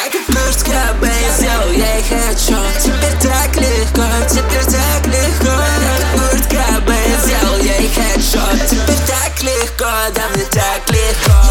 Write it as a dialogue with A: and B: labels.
A: как Курт Кобейн, сделал ей хедшот. Теперь так легко, теперь так легко. Как Курт Кобейн, сделал ей хедшот. Теперь так легко, да мне так легко.